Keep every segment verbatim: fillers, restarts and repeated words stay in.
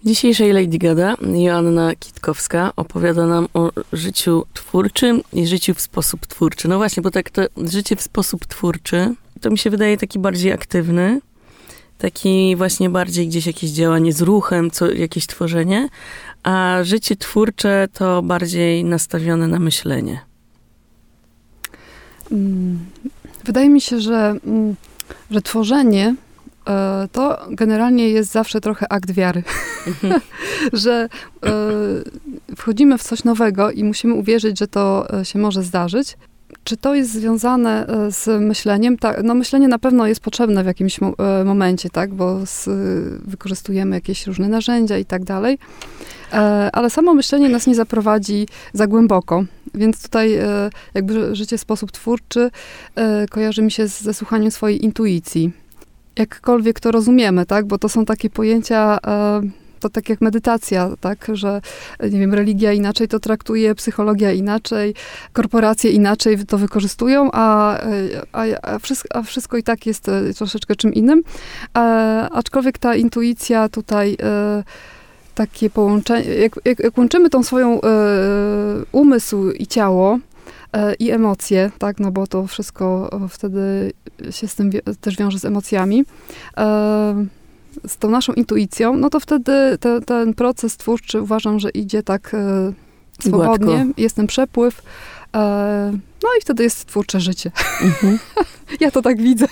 W dzisiejszej Lady Gada Joanna Kitkowska opowiada nam o życiu twórczym i życiu w sposób twórczy. No właśnie, bo tak to życie w sposób twórczy, to mi się wydaje taki bardziej aktywny, taki właśnie bardziej gdzieś jakieś działanie z ruchem, co, jakieś tworzenie, a życie twórcze to bardziej nastawione na myślenie. Wydaje mi się, że, że tworzenie to generalnie jest zawsze trochę akt wiary. Mhm. Że wchodzimy w coś nowego i musimy uwierzyć, że to się może zdarzyć. Czy to jest związane z myśleniem? Tak, no myślenie na pewno jest potrzebne w jakimś mo- momencie, tak? Bo z, wykorzystujemy jakieś różne narzędzia i tak dalej. Ale samo myślenie nas nie zaprowadzi za głęboko. Więc tutaj jakby życie w sposób twórczy kojarzy mi się ze słuchaniem swojej intuicji. Jakkolwiek to rozumiemy, tak? Bo to są takie pojęcia, to tak jak medytacja, tak? Że, nie wiem, religia inaczej to traktuje, psychologia inaczej, korporacje inaczej to wykorzystują, a, a, a, wszystko, a wszystko i tak jest troszeczkę czym innym. A, aczkolwiek ta intuicja tutaj, takie połączenie, jak, jak, jak łączymy tą swoją umysł i ciało, i emocje, tak, no bo to wszystko wtedy się z tym wie, też wiąże z emocjami, e, z tą naszą intuicją, no to wtedy te, ten proces twórczy uważam, że idzie tak e, swobodnie, gładko. Jest ten przepływ, e, no i wtedy jest twórcze życie. Mhm. Ja to tak widzę.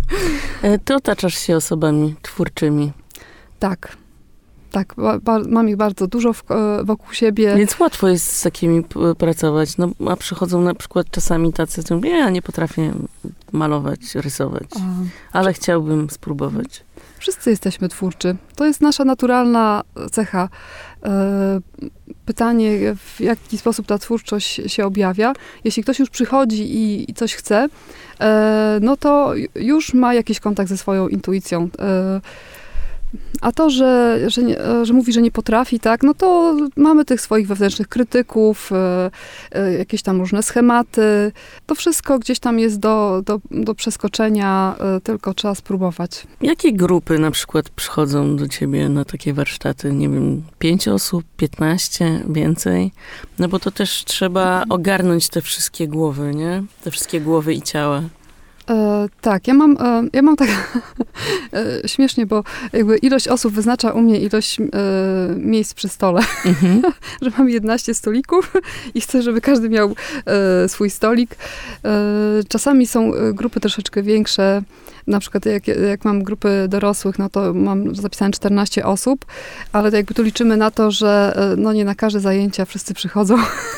Ty otaczasz się osobami twórczymi. Tak. Tak, ba, ba, mam ich bardzo dużo w, wokół siebie. Więc łatwo jest z takimi p- pracować. No, a przychodzą na przykład czasami tacy, co mówią, ja nie potrafię malować, rysować, a, ale czy... chciałbym spróbować. Wszyscy jesteśmy twórczy. To jest nasza naturalna cecha. E, pytanie, w jaki sposób ta twórczość się objawia. Jeśli ktoś już przychodzi i, i coś chce, e, no to już ma jakiś kontakt ze swoją intuicją. E, A to, że, że, nie, że mówi, że nie potrafi, tak, no to mamy tych swoich wewnętrznych krytyków, e, e, jakieś tam różne schematy. To wszystko gdzieś tam jest do, do, do przeskoczenia, e, tylko trzeba spróbować. Jakie grupy na przykład przychodzą do ciebie na takie warsztaty? Nie wiem, pięć osób, piętnaście, więcej? No bo to też trzeba ogarnąć te wszystkie głowy, nie? Te wszystkie głowy i ciała. E, tak, ja mam, e, ja mam tak e, śmiesznie, bo jakby ilość osób wyznacza u mnie ilość e, miejsc przy stole, mm-hmm. że mam jedenaście stolików i chcę, żeby każdy miał e, swój stolik. E, czasami są grupy troszeczkę większe, na przykład jak, jak mam grupy dorosłych, no to mam zapisane czternaście osób, ale to jakby tu liczymy na to, że e, no nie na każde zajęcia wszyscy przychodzą.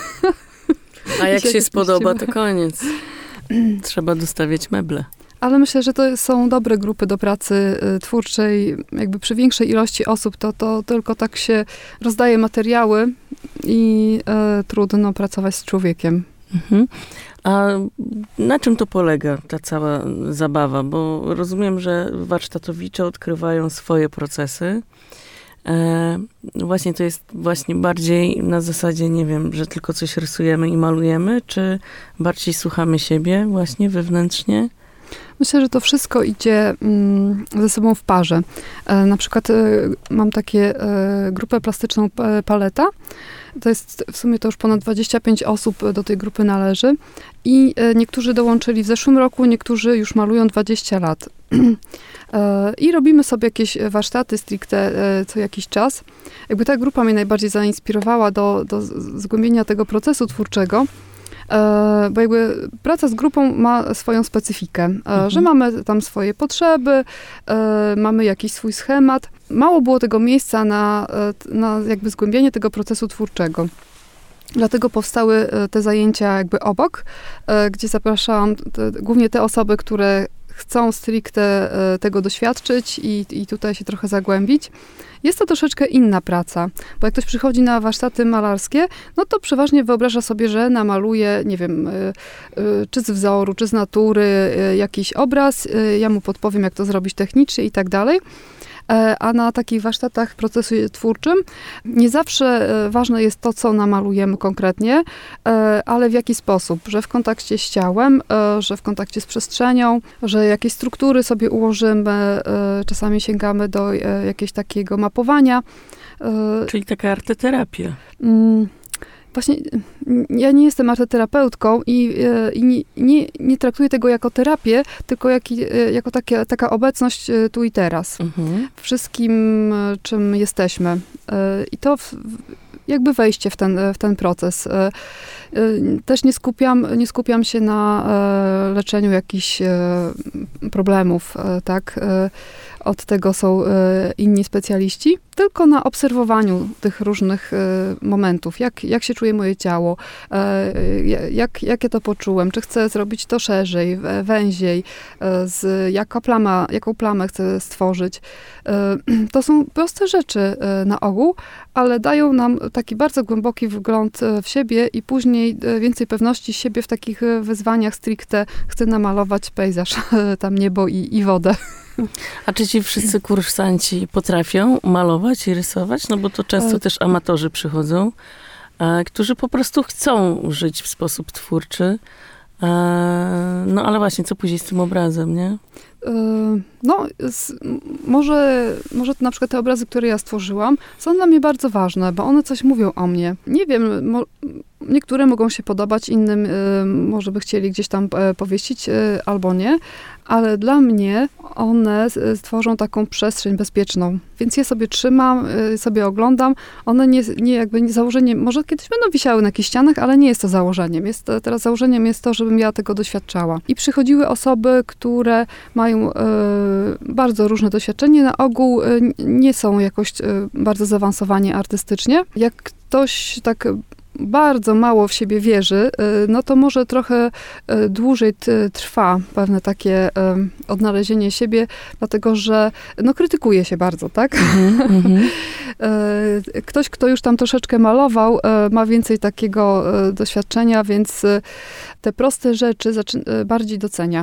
A jak się, się spodoba, to koniec. Trzeba dostawiać meble. Ale myślę, że to są dobre grupy do pracy y, twórczej. Jakby przy większej ilości osób to, to tylko tak się rozdaje materiały i y, trudno pracować z człowiekiem. Mhm. A na czym to polega, ta cała zabawa? Bo rozumiem, że warsztatowicze odkrywają swoje procesy. E, właśnie to jest właśnie bardziej na zasadzie, nie wiem, że tylko coś rysujemy i malujemy, czy bardziej słuchamy siebie właśnie wewnętrznie? Myślę, że to wszystko idzie mm, ze sobą w parze. E, na przykład e, mam takie e, grupę plastyczną Paleta. To jest w sumie to już ponad dwadzieścia pięć osób do tej grupy należy. I e, niektórzy dołączyli w zeszłym roku, niektórzy już malują dwadzieścia lat. e, I robimy sobie jakieś warsztaty stricte e, co jakiś czas. Jakby ta grupa mnie najbardziej zainspirowała do, do zgłębienia tego procesu twórczego. E, bo jakby praca z grupą ma swoją specyfikę, e, mhm. że mamy tam swoje potrzeby, e, mamy jakiś swój schemat. Mało było tego miejsca na, na jakby zgłębienie tego procesu twórczego. Dlatego powstały te zajęcia jakby obok, e, gdzie zapraszałam te, głównie te osoby, które chcą stricte e, tego doświadczyć i, i tutaj się trochę zagłębić. Jest to troszeczkę inna praca, bo jak ktoś przychodzi na warsztaty malarskie, no to przeważnie wyobraża sobie, że namaluje, nie wiem, y, y, czy z wzoru, czy z natury y, jakiś obraz, y, ja mu podpowiem, jak to zrobić technicznie i tak dalej. A na takich warsztatach w procesie twórczym nie zawsze ważne jest to, co namalujemy konkretnie, ale w jaki sposób, że w kontakcie z ciałem, że w kontakcie z przestrzenią, że jakieś struktury sobie ułożymy, czasami sięgamy do jakiegoś takiego mapowania, E, Czyli taka arteterapia. mm, Właśnie ja nie jestem arteterapeutką i, e, i nie, nie, nie traktuję tego jako terapię, tylko jak, e, jako takie, taka obecność e, tu i teraz. Mhm. Wszystkim, e, czym jesteśmy. E, I to w, jakby wejście w ten, w ten proces. E, e, Też nie skupiam, nie skupiam się na e, leczeniu jakichś e, problemów, e, tak? E, Od tego są e, inni specjaliści, tylko na obserwowaniu tych różnych e, momentów. Jak, jak się czuje moje ciało, e, jak, jak ja to poczułem, czy chcę zrobić to szerzej, wę- węziej, e, z, jaka plama, jaką plamę chcę stworzyć. E, To są proste rzeczy e, na ogół, ale dają nam taki bardzo głęboki wgląd e, w siebie i później e, więcej pewności siebie w takich e, wyzwaniach stricte. Chcę namalować pejzaż, tam niebo i, i wodę. A czy ci wszyscy kursanci potrafią malować i rysować? No bo to często E, też amatorzy przychodzą, e, którzy po prostu chcą żyć w sposób twórczy. E, no ale właśnie, co później z tym obrazem, nie? E, No, z, m- może, może to na przykład te obrazy, które ja stworzyłam, są dla mnie bardzo ważne, bo one coś mówią o mnie. Nie wiem, mo, niektóre mogą się podobać, innym e, może by chcieli gdzieś tam e, powiesić, e, albo nie, ale dla mnie one s- stworzą taką przestrzeń bezpieczną. Więc je sobie trzymam, e, sobie oglądam. One nie, nie jakby nie założenie, może kiedyś będą wisiały na jakichś ścianach, ale nie jest to założeniem. Jest, to- teraz założeniem jest to, żebym ja tego doświadczała. I przychodziły osoby, które mają e, bardzo różne doświadczenie. Na ogół e, n- nie są jakoś e, bardzo zaawansowani artystycznie. Jak ktoś tak bardzo mało w siebie wierzy, e, no to może trochę e, dłużej t- trwa pewne takie e, odnalezienie siebie, dlatego że no, krytykuje się bardzo, tak? Mhm, mhm. E, Ktoś, kto już tam troszeczkę malował, e, ma więcej takiego e, doświadczenia, więc e, te proste rzeczy zaczy- e, bardziej docenia.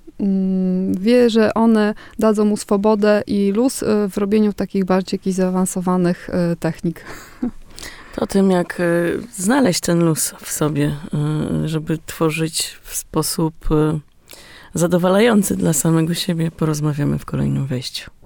Mm, Wie, że one dadzą mu swobodę i luz e, w robieniu takich bardziej jakichś zaawansowanych e, technik. To o tym, jak e, znaleźć ten luz w sobie, e, żeby tworzyć w sposób e, zadowalający dla samego siebie, porozmawiamy w kolejnym wejściu.